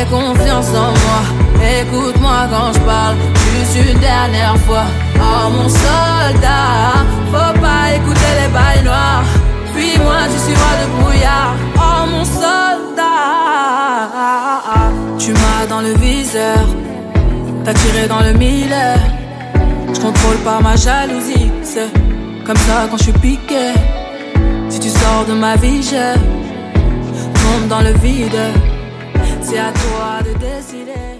Aie confiance en moi, écoute-moi quand je parle, juste une dernière fois. Oh mon soldat, faut pas écouter les bails noirs. Fuis-moi, je suis roi de brouillard. Oh mon soldat, tu m'as dans le viseur, t'as tiré dans le mille. Je contrôle pas ma jalousie, c'est comme ça quand je suis piqué. Si tu sors de ma vie, je tombe dans le vide. C'est à toi de décider.